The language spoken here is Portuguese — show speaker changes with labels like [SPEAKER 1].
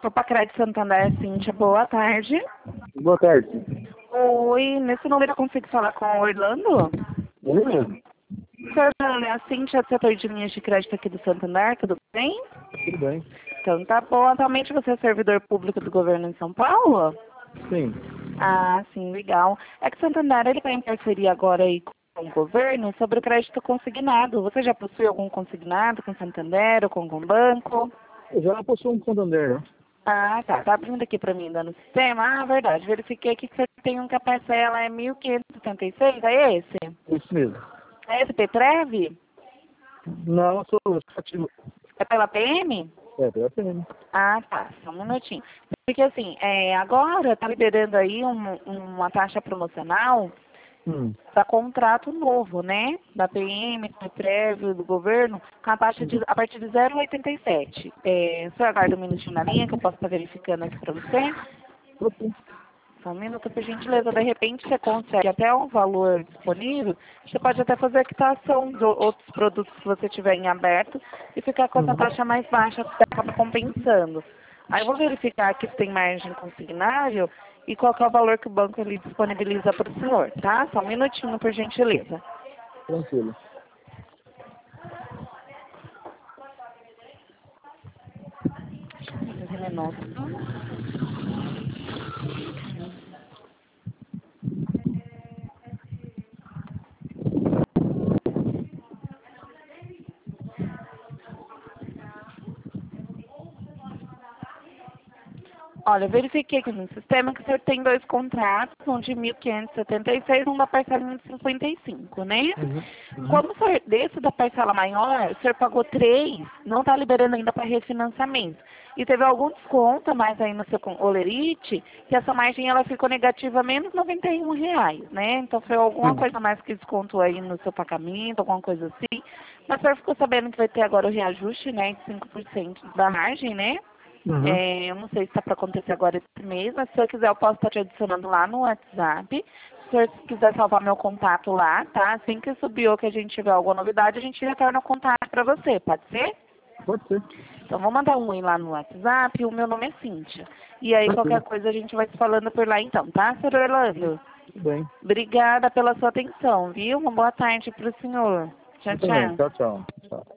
[SPEAKER 1] Opa, Crédito Santander, Cíntia, boa tarde.
[SPEAKER 2] Boa tarde.
[SPEAKER 1] Oi, nesse número eu consigo falar com o Orlando?
[SPEAKER 2] Ele mesmo.
[SPEAKER 1] Orlando, é a Cíntia, do setor de linhas de crédito aqui do Santander, tudo bem?
[SPEAKER 2] Tudo bem?
[SPEAKER 1] Então tá bom. Atualmente você é servidor público do governo em São Paulo?
[SPEAKER 2] Sim.
[SPEAKER 1] Ah, sim, legal. É que o Santander, ele está em parceria agora aí com o governo sobre o crédito consignado. Você já possui algum consignado com o Santander ou com algum banco?
[SPEAKER 2] Eu já possuo um Santander, né?
[SPEAKER 1] Ah, tá. Tá abrindo aqui pra mim, dando no sistema. Ah, verdade. Verifiquei aqui que você tem um que a parcela é 1.576, é esse?
[SPEAKER 2] Isso mesmo.
[SPEAKER 1] É esse Petrev?
[SPEAKER 2] Não, eu sou ativo.
[SPEAKER 1] É pela PM?
[SPEAKER 2] É, pela PM.
[SPEAKER 1] Ah, tá. Só um minutinho. Porque assim, agora tá liberando aí uma taxa promocional para contrato novo, né? Da PM, do Petrev, do governo, com a taxa a partir de 0,87. O senhor aguarda um minutinho na linha que eu posso estar verificando aqui para você?
[SPEAKER 2] Ok.
[SPEAKER 1] Só um minuto, por gentileza. De repente você consegue até um valor disponível. Você pode até fazer a quitação de outros produtos que você tiver em aberto e ficar com essa taxa mais baixa, que acaba compensando. Aí eu vou verificar aqui se tem margem consignável e qual que é o valor que o banco ele disponibiliza para o senhor, tá? Só um minutinho, por gentileza.
[SPEAKER 2] Tranquilo.
[SPEAKER 1] Olha, eu verifiquei aqui no sistema que o senhor tem dois contratos, um de 1.576 e um da parcela de 55, né? Como o senhor desse da parcela maior, o senhor pagou 3, não está liberando ainda para refinanciamento. E teve algum desconto a mais aí no seu olerite, que essa margem ela ficou negativa menos R$ 91, né? Então foi alguma coisa a mais que descontou aí no seu pagamento, alguma coisa assim. Mas o senhor ficou sabendo que vai ter agora o reajuste, né, de 5% da margem, né? Eu não sei se está para acontecer agora esse mês, mas se o senhor quiser eu posso estar te adicionando lá no WhatsApp. Se o senhor quiser salvar meu contato lá, tá? Assim que subir ou que a gente tiver alguma novidade, a gente retorna o contato para você, pode ser?
[SPEAKER 2] Pode ser.
[SPEAKER 1] Então vou mandar um oi lá no WhatsApp, o meu nome é Cíntia. E aí qualquer coisa a gente vai se falando por lá então, tá, senhor Orlando?
[SPEAKER 2] Tudo bem.
[SPEAKER 1] Obrigada pela sua atenção, viu? Uma boa tarde para o senhor. Tchau,
[SPEAKER 2] Eu também.
[SPEAKER 1] tchau.
[SPEAKER 2] Tchau, tchau. Tchau.